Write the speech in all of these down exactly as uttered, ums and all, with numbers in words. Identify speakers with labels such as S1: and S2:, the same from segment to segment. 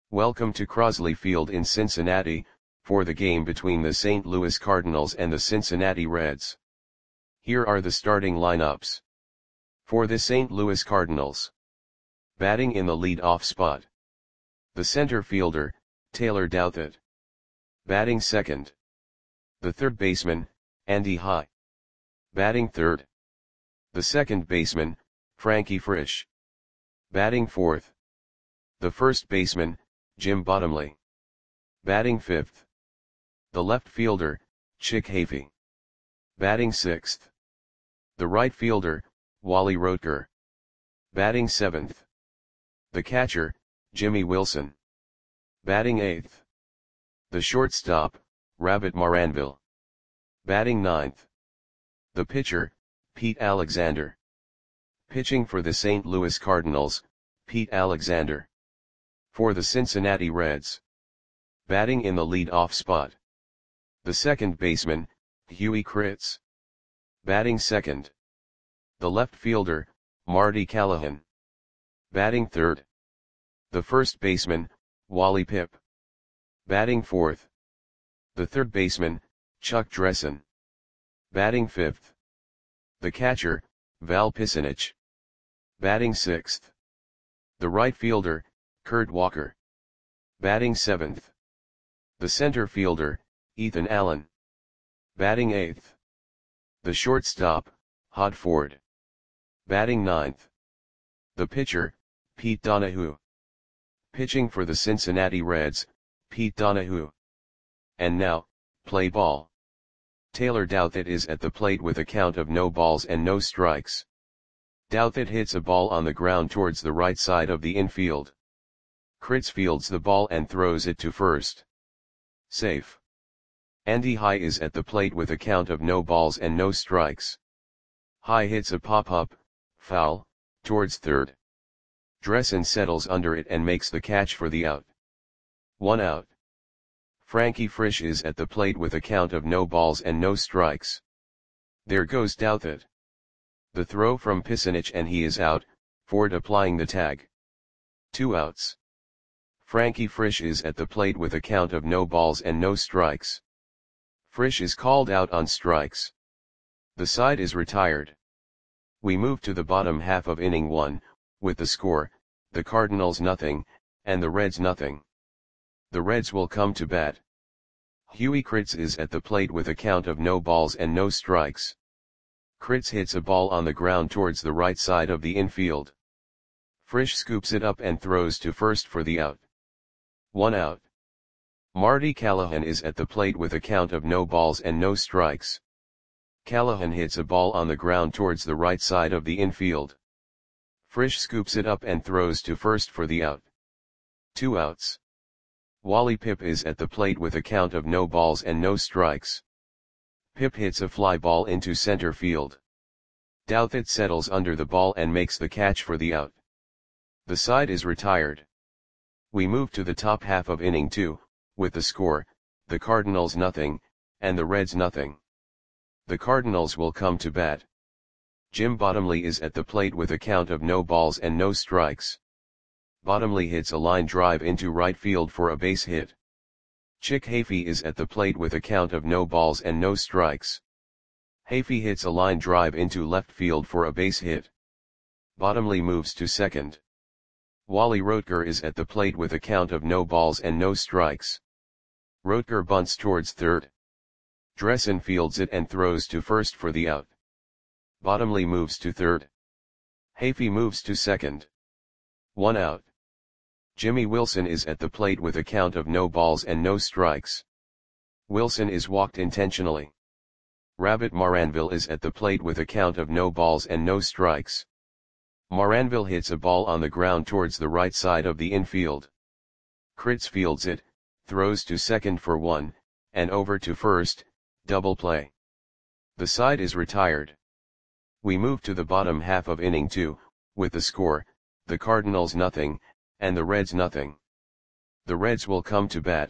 S1: Welcome to Crosley Field in Cincinnati, for the game between the Saint Louis Cardinals and the Cincinnati Reds. Here are the starting lineups. For the Saint Louis Cardinals. Batting in the lead-off spot. The center fielder, Taylor Douthit. Batting second. The third baseman, Andy High. Batting third. The second baseman, Frankie Frisch. Batting fourth. The first baseman, Jim Bottomley. Batting fifth. The left fielder, Chick Hafey. Batting sixth. The right fielder, Wally Roetger. Batting seventh. The catcher, Jimmy Wilson. Batting eighth. The shortstop, Rabbit Maranville. Batting ninth. The pitcher, Pete Alexander. Pitching for the Saint Louis Cardinals, Pete Alexander. For the Cincinnati Reds. Batting in the lead-off spot. The second baseman, Huey Kritz. Batting second. The left fielder, Marty Callahan. Batting third. The first baseman, Wally Pipp. Batting fourth. The third baseman, Chuck Dressen. Batting fifth. The catcher, Val Pisanich. Batting sixth. The right fielder, Kurt Walker. Batting seventh. The center fielder, Ethan Allen. Batting eighth. The shortstop, Hod Ford. Batting ninth. The pitcher, Pete Donahue. Pitching for the Cincinnati Reds, Pete Donahue. And now, play ball. Taylor Douthit is at the plate with a count of no balls and no strikes. Douthit hits a ball on the ground towards the right side of the infield. Kritz fields the ball and throws it to first. Safe. Andy High is at the plate with a count of no balls and no strikes. High hits a pop-up, foul, towards third. Dressen settles under it and makes the catch for the out. One out. Frankie Frisch is at the plate with a count of no balls and no strikes. There goes Douthit. The throw from Pisanich and he is out, Ford applying the tag. Two outs. Frankie Frisch is at the plate with a count of no balls and no strikes. Frisch is called out on strikes. The side is retired. We move to the bottom half of inning one, with the score, the Cardinals nothing, and the Reds nothing. The Reds will come to bat. Huey Kritz is at the plate with a count of no balls and no strikes. Kritz hits a ball on the ground towards the right side of the infield. Frisch scoops it up and throws to first for the out. One out. Marty Callahan is at the plate with a count of no balls and no strikes. Callahan hits a ball on the ground towards the right side of the infield. Frisch scoops it up and throws to first for the out. Two outs. Wally Pipp is at the plate with a count of no balls and no strikes. Pipp hits a fly ball into center field. Douthit settles under the ball and makes the catch for the out. The side is retired. We move to the top half of inning two, with the score, the Cardinals nothing, and the Reds nothing. The Cardinals will come to bat. Jim Bottomley is at the plate with a count of no balls and no strikes. Bottomley hits a line drive into right field for a base hit. Chick Hafey is at the plate with a count of no balls and no strikes. Hafey hits a line drive into left field for a base hit. Bottomley moves to second. Wally Roetger is at the plate with a count of no balls and no strikes. Roetger bunts towards third. Dressen fields it and throws to first for the out. Bottomley moves to third. Hafey moves to second. One out. Jimmy Wilson is at the plate with a count of no balls and no strikes. Wilson is walked intentionally. Rabbit Maranville is at the plate with a count of no balls and no strikes. Maranville hits a ball on the ground towards the right side of the infield. Kritz fields it, throws to second for one, and over to first, double play. The side is retired. We move to the bottom half of inning two, with the score, the Cardinals nothing, and the Reds nothing. The Reds will come to bat.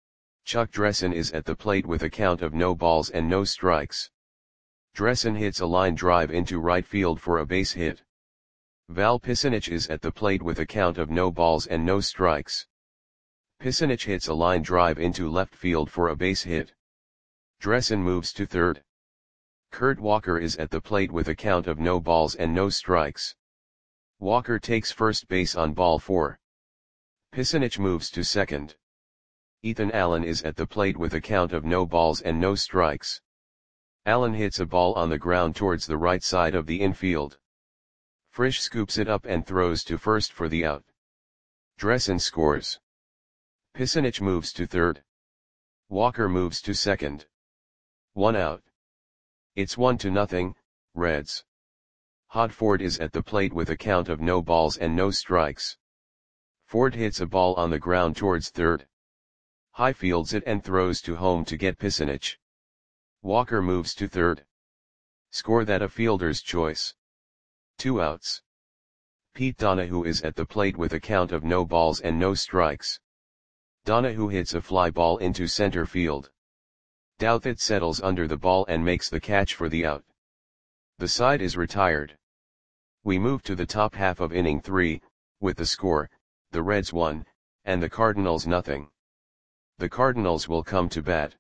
S1: Chuck Dressen is at the plate with a count of no balls and no strikes. Dressen hits a line drive into right field for a base hit. Val Pisanich is at the plate with a count of no balls and no strikes. Pisanic hits a line drive into left field for a base hit. Dressen moves to third. Kurt Walker is at the plate with a count of no balls and no strikes. Walker takes first base on ball four. Pisanic moves to second. Ethan Allen is at the plate with a count of no balls and no strikes. Allen hits a ball on the ground towards the right side of the infield. Frisch scoops it up and throws to first for the out. Dressen scores. Pisanic moves to third. Walker moves to second. One out. It's one to nothing, Reds. Hodford is at the plate with a count of no balls and no strikes. Ford hits a ball on the ground towards third. High fields it and throws to home to get Pisanic. Walker moves to third. Score that a fielder's choice. Two outs. Pete Donahue is at the plate with a count of no balls and no strikes. Donahue hits a fly ball into center field. Douthit settles under the ball and makes the catch for the out. The side is retired. We move to the top half of inning three, with the score, the Reds one, and the Cardinals nothing. The Cardinals will come to bat.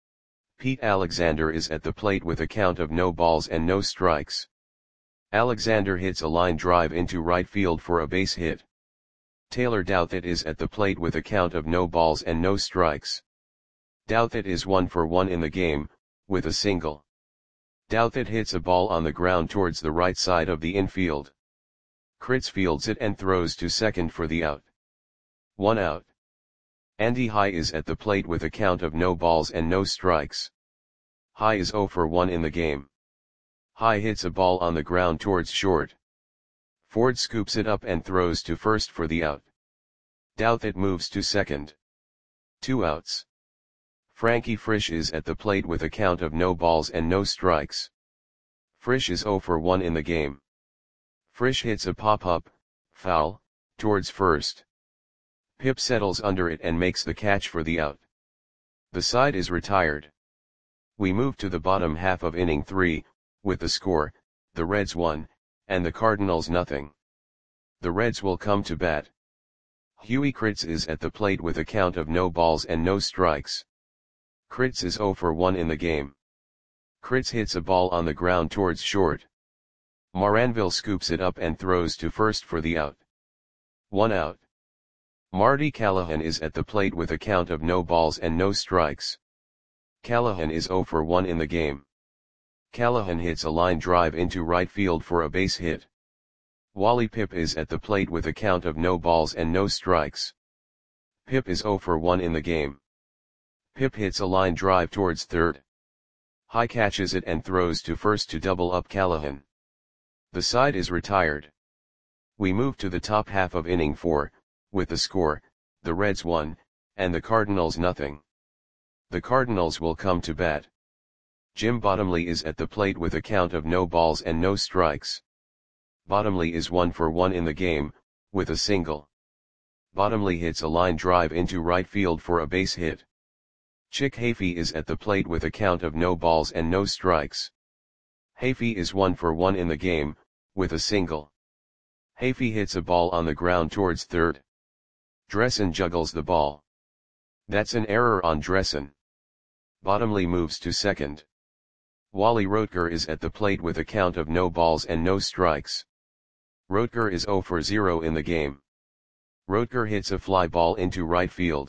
S1: Pete Alexander is at the plate with a count of no balls and no strikes. Alexander hits a line drive into right field for a base hit. Taylor Douthit is at the plate with a count of no balls and no strikes. Douthit is one for one in the game, with a single. Douthit hits a ball on the ground towards the right side of the infield. Kritz fields it and throws to second for the out. One out. Andy High is at the plate with a count of no balls and no strikes. High is zero for one in the game. High hits a ball on the ground towards short. Ford scoops it up and throws to first for the out. Douthit moves to second. Two outs. Frankie Frisch is at the plate with a count of no balls and no strikes. Frisch is zero for one in the game. Frisch hits a pop-up, foul, towards first. Pip settles under it and makes the catch for the out. The side is retired. We move to the bottom half of inning three, with the score, the Reds one, and the Cardinals nothing. The Reds will come to bat. Huey Kritz is at the plate with a count of no balls and no strikes. Kritz is zero for one in the game. Kritz hits a ball on the ground towards short. Moranville scoops it up and throws to first for the out. One out. Marty Callahan is at the plate with a count of no balls and no strikes. Callahan is zero for one in the game. Callahan hits a line drive into right field for a base hit. Wally Pipp is at the plate with a count of no balls and no strikes. Pipp is zero for one in the game. Pipp hits a line drive towards third. High catches it and throws to first to double up Callahan. The side is retired. We move to the top half of inning four, with the score, the Reds one, and the Cardinals nothing. The Cardinals will come to bat. Jim Bottomley is at the plate with a count of no balls and no strikes. Bottomley is one for one in the game, with a single. Bottomley hits a line drive into right field for a base hit. Chick Hafey is at the plate with a count of no balls and no strikes. Hafey is one for one in the game, with a single. Hafey hits a ball on the ground towards third. Dressen juggles the ball. That's an error on Dressen. Bottomley moves to second. Wally Rotger is at the plate with a count of no balls and no strikes. Rotger is zero for zero in the game. Rotger hits a fly ball into right field.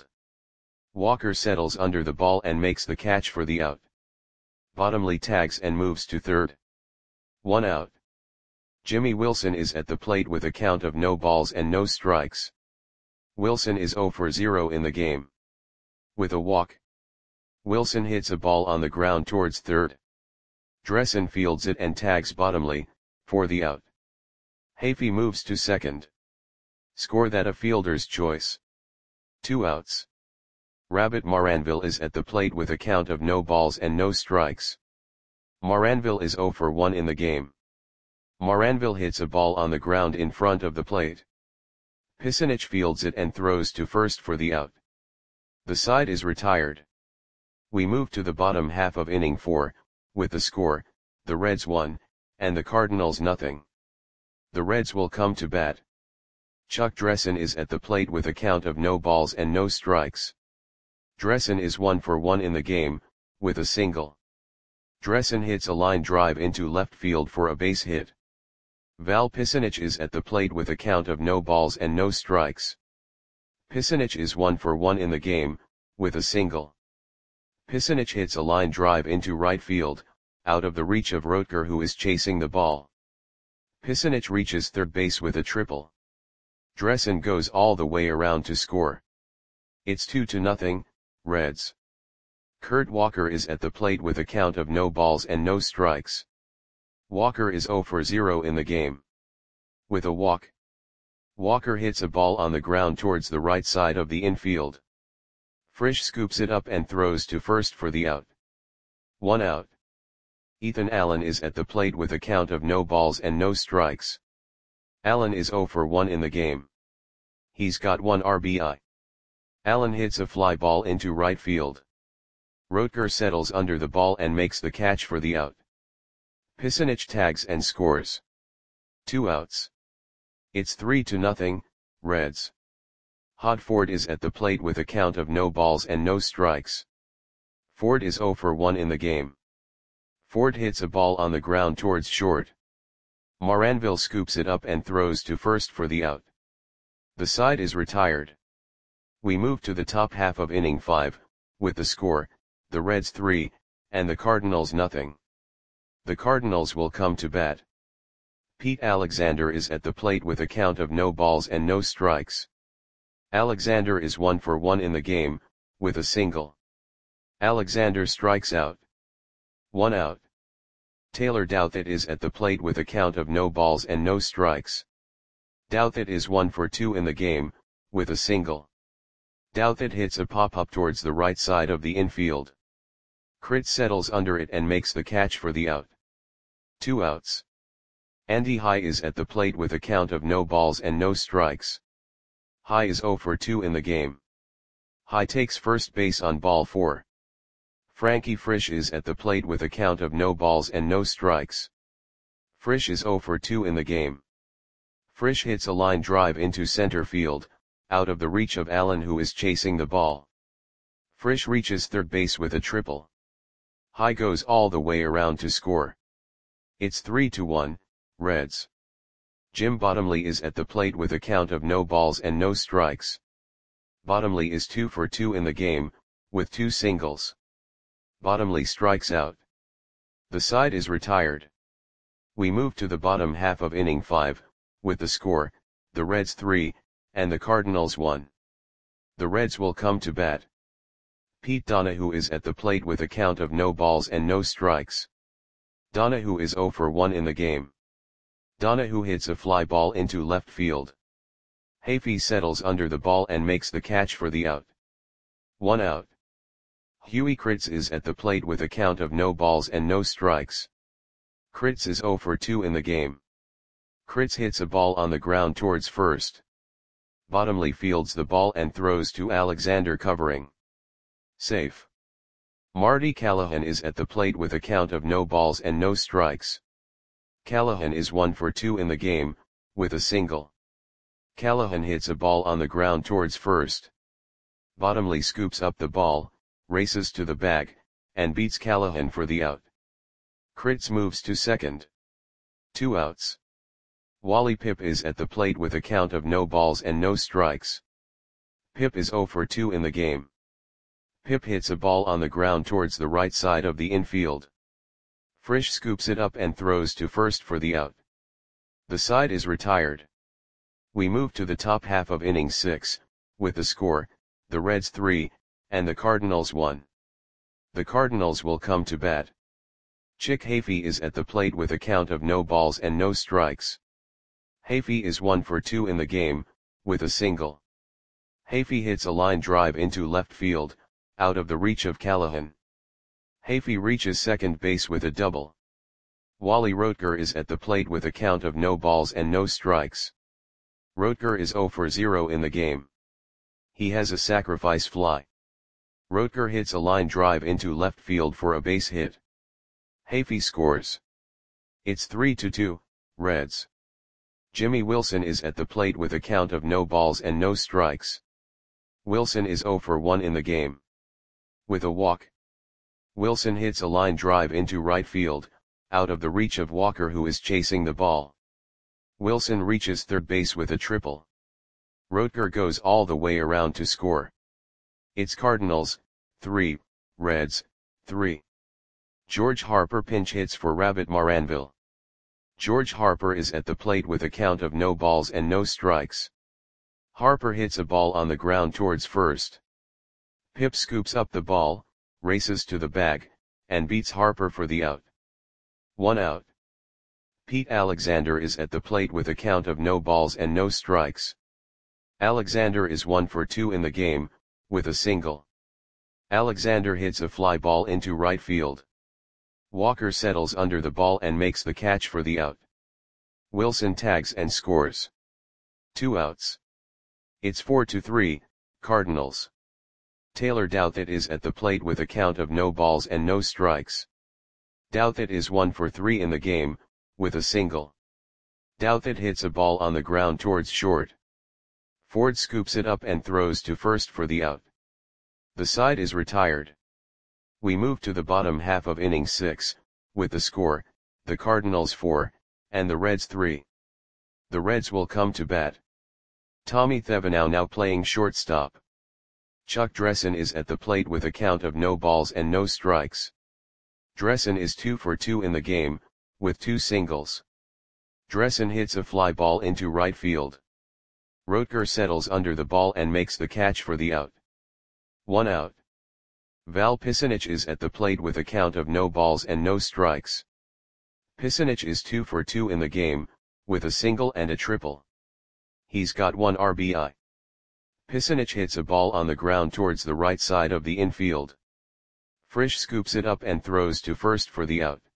S1: Walker settles under the ball and makes the catch for the out. Bottomley tags and moves to third. One out. Jimmy Wilson is at the plate with a count of no balls and no strikes. Wilson is zero for zero in the game. With a walk. Wilson hits a ball on the ground towards third. Dressen fields it and tags Bottomley, for the out. Hafey moves to second. Score that a fielder's choice. Two outs. Rabbit Moranville is at the plate with a count of no balls and no strikes. Moranville is zero for one in the game. Moranville hits a ball on the ground in front of the plate. Pisanic fields it and throws to first for the out. The side is retired. We move to the bottom half of inning four, with the score, the Reds one, and the Cardinals nothing. The Reds will come to bat. Chuck Dressen is at the plate with a count of no balls and no strikes. Dressen is one for one in the game, with a single. Dressen hits a line drive into left field for a base hit. Val Pisanic is at the plate with a count of no balls and no strikes. Pisanic is one for one in the game, with a single. Pisanic hits a line drive into right field, out of the reach of Rotker, who is chasing the ball. Pisanic reaches third base with a triple. Dressen goes all the way around to score. It's two to nothing, Reds. Kurt Walker is at the plate with a count of no balls and no strikes. Walker is zero for zero in the game. With a walk, Walker hits a ball on the ground towards the right side of the infield. Frisch scoops it up and throws to first for the out. One out. Ethan Allen is at the plate with a count of no balls and no strikes. Allen is zero for one in the game. He's got one R B I. Allen hits a fly ball into right field. Rotker settles under the ball and makes the catch for the out. Pisanic tags and scores. Two outs. It's three to nothing, Reds. Hod Ford is at the plate with a count of no balls and no strikes. Ford is zero for one in the game. Ford hits a ball on the ground towards short. Moranville scoops it up and throws to first for the out. The side is retired. We move to the top half of inning five, with the score, the Reds three, and the Cardinals nothing. The Cardinals will come to bat. Pete Alexander is at the plate with a count of no balls and no strikes. Alexander is one for one in the game, with a single. Alexander strikes out. One out. Taylor Douthit is at the plate with a count of no balls and no strikes. Douthit is one for two in the game, with a single. Douthit hits a pop-up towards the right side of the infield. Crit settles under it and makes the catch for the out. Two outs. Andy High is at the plate with a count of no balls and no strikes. High is zero for two in the game. High takes first base on ball four. Frankie Frisch is at the plate with a count of no balls and no strikes. Frisch is zero for two in the game. Frisch hits a line drive into center field, out of the reach of Allen, who is chasing the ball. Frisch reaches third base with a triple. High goes all the way around to score. It's three to one, Reds. Jim Bottomley is at the plate with a count of no balls and no strikes. Bottomley is two for two in the game, with two singles. Bottomley strikes out. The side is retired. We move to the bottom half of inning five, with the score, the Reds three, and the Cardinals one. The Reds will come to bat. Pete Donahue is at the plate with a count of no balls and no strikes. Donahue is zero for one in the game. Donahue hits a fly ball into left field. Hafey settles under the ball and makes the catch for the out. One out. Huey Kritz is at the plate with a count of no balls and no strikes. Kritz is zero for two in the game. Kritz hits a ball on the ground towards first. Bottomley fields the ball and throws to Alexander, covering. Safe. Marty Callahan is at the plate with a count of no balls and no strikes. Callahan is one for two in the game, with a single. Callahan hits a ball on the ground towards first. Bottomley scoops up the ball, races to the bag, and beats Callahan for the out. Kritz moves to second. Two outs. Wally Pipp is at the plate with a count of no balls and no strikes. Pipp is zero for two in the game. Pipp hits a ball on the ground towards the right side of the infield. Frisch scoops it up and throws to first for the out. The side is retired. We move to the top half of inning six, with the score, the Reds three, and the Cardinals one. The Cardinals will come to bat. Chick Hafey is at the plate with a count of no balls and no strikes. Hafey is one for two in the game, with a single. Hafey hits a line drive into left field, out of the reach of Callahan. Hafey reaches second base with a double. Wally Rotker is at the plate with a count of no balls and no strikes. Rotker is zero for zero in the game. He has a sacrifice fly. Rotker hits a line drive into left field for a base hit. Hafey scores. It's three to two, Reds. Jimmy Wilson is at the plate with a count of no balls and no strikes. Wilson is zero for one in the game. With a walk. Wilson hits a line drive into right field, out of the reach of Walker, who is chasing the ball. Wilson reaches third base with a triple. Rotker goes all the way around to score. It's Cardinals, three, Reds, three. George Harper pinch hits for Rabbit Maranville. George Harper is at the plate with a count of no balls and no strikes. Harper hits a ball on the ground towards first. Pip scoops up the ball, races to the bag, and beats Harper for the out. One out. Pete Alexander is at the plate with a count of no balls and no strikes. Alexander is one for two in the game, with a single. Alexander hits a fly ball into right field. Walker settles under the ball and makes the catch for the out. Wilson tags and scores. Two outs. It's four to three, Cardinals. Taylor Douthit is at the plate with a count of no balls and no strikes. Douthit is one for three in the game, with a single. Douthit hits a ball on the ground towards short. Ford scoops it up and throws to first for the out. The side is retired. We move to the bottom half of inning six, with the score, the Cardinals four, and the Reds three. The Reds will come to bat. Tommy Thevenot now playing shortstop. Chuck Dressen is at the plate with a count of no balls and no strikes. Dressen is two for two in the game, with two singles. Dressen hits a fly ball into right field. Rotker settles under the ball and makes the catch for the out. One out. Val Pisanich is at the plate with a count of no balls and no strikes. Pisanich is two for two in the game, with a single and a triple. He's got one R B I. Pisanich hits a ball on the ground towards the right side of the infield. Frisch scoops it up and throws to first for the out.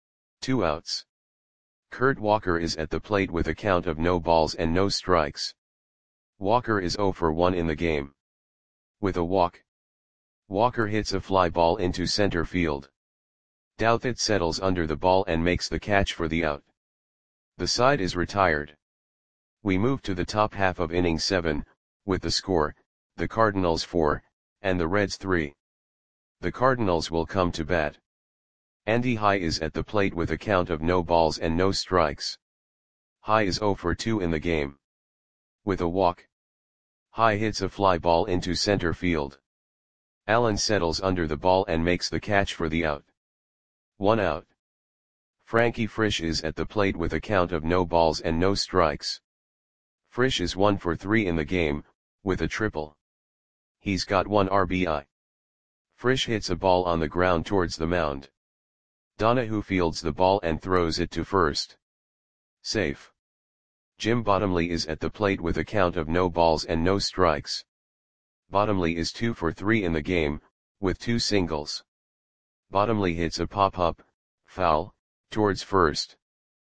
S1: Two outs. Kurt Walker is at the plate with a count of no balls and no strikes. Walker is zero for one in the game. With a walk. Walker hits a fly ball into center field. Douthit settles under the ball and makes the catch for the out. The side is retired. We move to the top half of inning seven, with the score, the Cardinals four, and the Reds three. The Cardinals will come to bat. Andy High is at the plate with a count of no balls and no strikes. High is zero for two in the game. With a walk. High hits a fly ball into center field. Allen settles under the ball and makes the catch for the out. One out. Frankie Frisch is at the plate with a count of no balls and no strikes. Frisch is one for three in the game, with a triple. He's got one R B I. Frisch hits a ball on the ground towards the mound. Donahue fields the ball and throws it to first. Safe. Jim Bottomley is at the plate with a count of no balls and no strikes. Bottomley is two for three in the game, with two singles. Bottomley hits a pop-up, foul, towards first.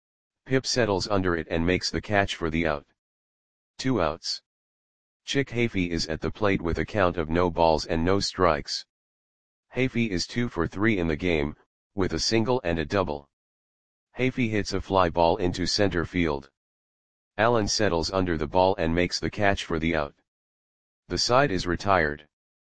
S1: Pip settles under it and makes the catch for the out. Two outs. Chick Hafey is at the plate with a count of no balls and no strikes. Hafey is two for three in the game, with a single and a double. Hafey hits a fly ball into center field. Allen settles under the ball and makes the catch for the out. The side is retired.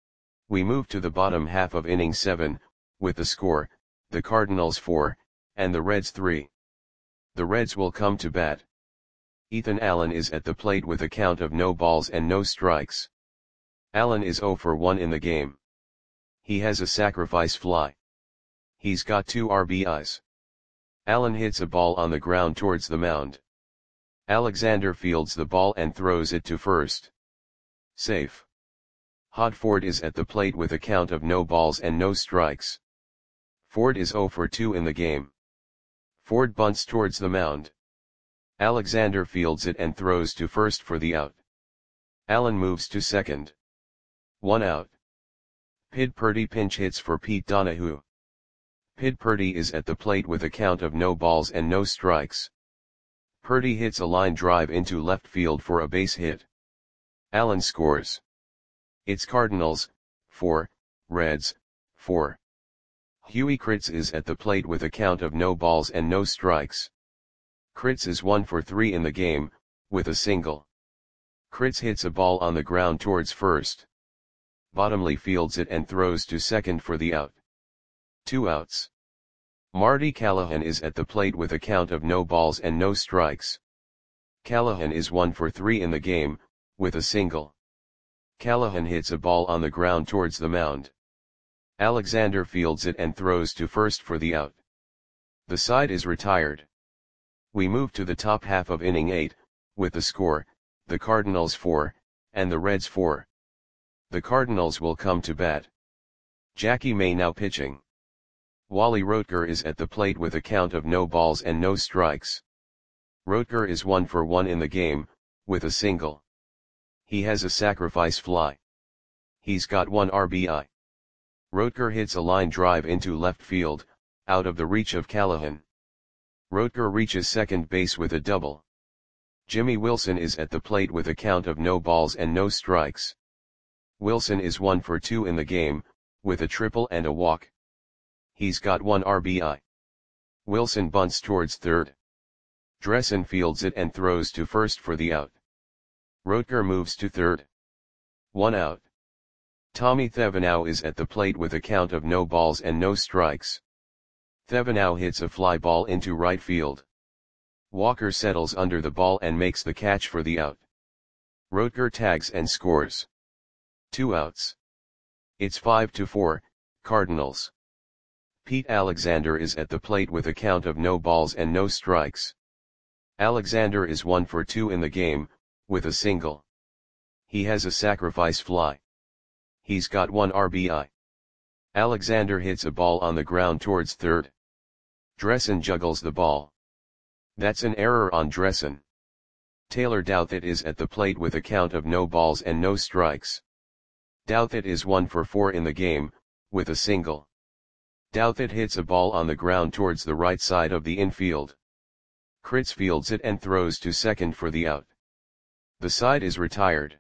S1: We move to the bottom half of inning seven, with the score, the Cardinals four, and the Reds three. The Reds will come to bat. Ethan Allen is at the plate with a count of no balls and no strikes. Allen is zero for one in the game. He has a sacrifice fly. He's got two R B Is. Allen hits a ball on the ground towards the mound. Alexander fields the ball and throws it to first. Safe. Hod Ford is at the plate with a count of no balls and no strikes. Ford is zero for two in the game. Ford bunts towards the mound. Alexander fields it and throws to first for the out. Allen moves to second. One out. Pid Purdy pinch hits for Pete Donahue. Pid Purdy is at the plate with a count of no balls and no strikes. Purdy hits a line drive into left field for a base hit. Allen scores. It's Cardinals, four, Reds, four. Huey Kritz is at the plate with a count of no balls and no strikes. Kritz is one for three in the game, with a single. Crits hits a ball on the ground towards first. Bottomley fields it and throws to second for the out. Two outs. Marty Callahan is at the plate with a count of no balls and no strikes. Callahan is one for three in the game, with a single. Callahan hits a ball on the ground towards the mound. Alexander fields it and throws to first for the out. The side is retired. We move to the top half of inning eight, with the score, the Cardinals four, and the Reds four. The Cardinals will come to bat. Jackie May now pitching. Wally Roetger is at the plate with a count of no balls and no strikes. Roetger is one for one in the game, with a single. He has a sacrifice fly. He's got one R B I. Roetger hits a line drive into left field, out of the reach of Callahan. Roetger reaches second base with a double. Jimmy Wilson is at the plate with a count of no balls and no strikes. Wilson is one for two in the game, with a triple and a walk. He's got one R B I. Wilson bunts towards third. Dressen fields it and throws to first for the out. Roetger moves to third. One out. Tommy Thevenot is at the plate with a count of no balls and no strikes. Thevenot hits a fly ball into right field. Walker settles under the ball and makes the catch for the out. Roetger tags and scores. Two outs. It's five to four, Cardinals. Pete Alexander is at the plate with a count of no balls and no strikes. Alexander is one for two in the game, with a single. He has a sacrifice fly. He's got one R B I. Alexander hits a ball on the ground towards third. Dressen juggles the ball. That's an error on Dressen. Taylor Douthit is at the plate with a count of no balls and no strikes. Douthit is one for four in the game, with a single. Douthit hits a ball on the ground towards the right side of the infield. Crits fields it and throws to second for the out. The side is retired.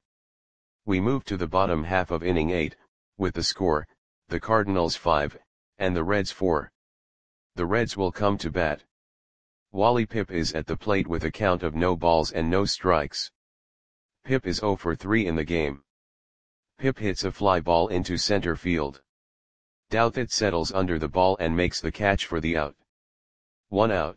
S1: We move to the bottom half of inning eight, with the score, the Cardinals five, and the Reds four. The Reds will come to bat. Wally Pipp is at the plate with a count of no balls and no strikes. Pipp is zero for three in the game. Pipp hits a fly ball into center field. Douthit settles under the ball and makes the catch for the out. One out.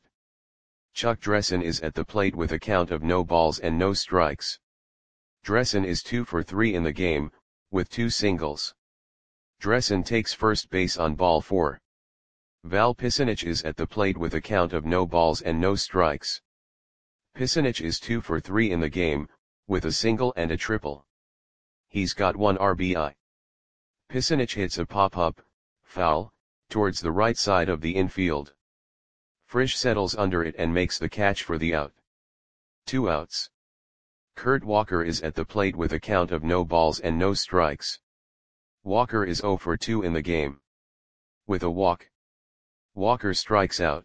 S1: Chuck Dressen is at the plate with a count of no balls and no strikes. Dressen is two for three in the game, with two singles. Dressen takes first base on ball four. Val Pisanich is at the plate with a count of no balls and no strikes. Pisanich is two for three in the game, with a single and a triple. He's got one R B I. Pisanich hits a pop-up, foul, towards the right side of the infield. Frisch settles under it and makes the catch for the out. Two outs. Kurt Walker is at the plate with a count of no balls and no strikes. Walker is zero for two in the game. With a walk. Walker strikes out.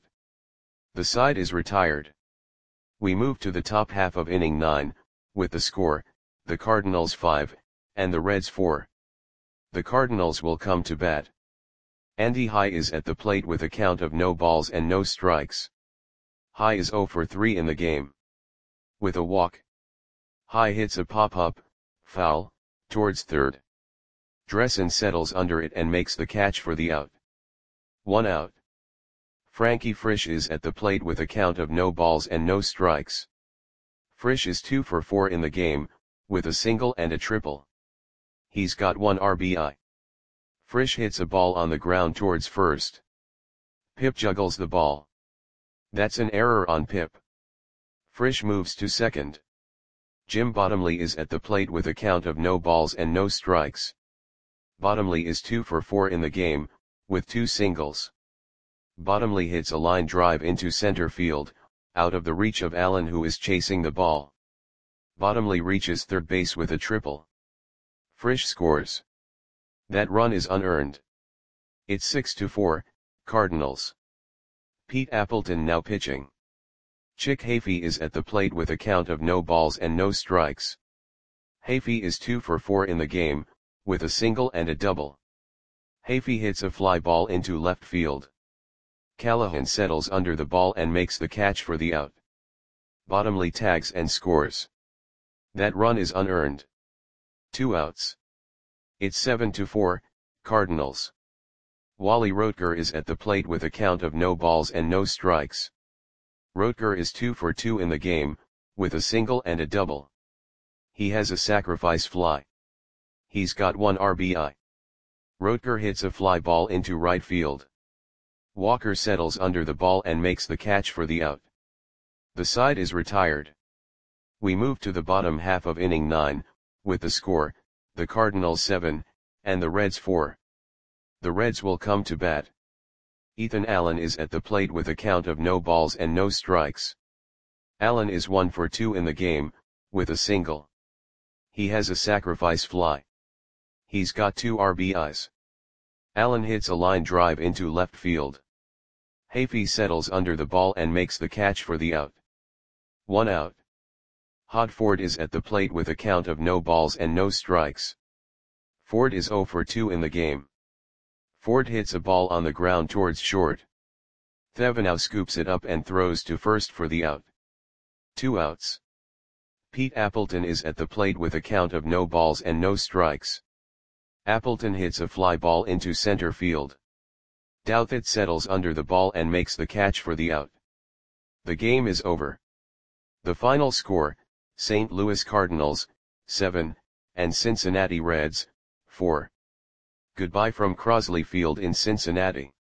S1: The side is retired. We move to the top half of inning nine, with the score, the Cardinals five, and the Reds four. The Cardinals will come to bat. Andy High is at the plate with a count of no balls and no strikes. High is zero for three in the game. With a walk. High hits a pop-up, foul, towards third. Dressen settles under it and makes the catch for the out. One out. Frankie Frisch is at the plate with a count of no balls and no strikes. Frisch is two for four in the game, with a single and a triple. He's got one R B I. Frisch hits a ball on the ground towards first. Pipp juggles the ball. That's an error on Pipp. Frisch moves to second. Jim Bottomley is at the plate with a count of no balls and no strikes. Bottomley is two for four in the game, with two singles. Bottomley hits a line drive into center field, out of the reach of Allen who is chasing the ball. Bottomley reaches third base with a triple. Frisch scores. That run is unearned. It's six to four, Cardinals. Pete Appleton now pitching. Chick Hafey is at the plate with a count of no balls and no strikes. Hafey is two for four in the game, with a single and a double. Hafey hits a fly ball into left field. Callahan settles under the ball and makes the catch for the out. Bottomley tags and scores. That run is unearned. Two outs. It's seven to four, Cardinals. Wally Roetger is at the plate with a count of no balls and no strikes. Roetger is two for two in the game, with a single and a double. He has a sacrifice fly. He's got one R B I. Roetger hits a fly ball into right field. Walker settles under the ball and makes the catch for the out. The side is retired. We move to the bottom half of inning nine, with the score, the Cardinals seven, and the Reds four. The Reds will come to bat. Ethan Allen is at the plate with a count of no balls and no strikes. Allen is one for two in the game, with a single. He has a sacrifice fly. He's got two R B Is. Allen hits a line drive into left field. Hafey settles under the ball and makes the catch for the out. One out. Hod Ford is at the plate with a count of no balls and no strikes. Ford is zero for two in the game. Ford hits a ball on the ground towards short. Thevenot scoops it up and throws to first for the out. Two outs. Pete Appleton is at the plate with a count of no balls and no strikes. Appleton hits a fly ball into center field. Douthit settles under the ball and makes the catch for the out. The game is over. The final score, Saint Louis Cardinals, seven, and Cincinnati Reds, four. Goodbye from Crosley Field in Cincinnati.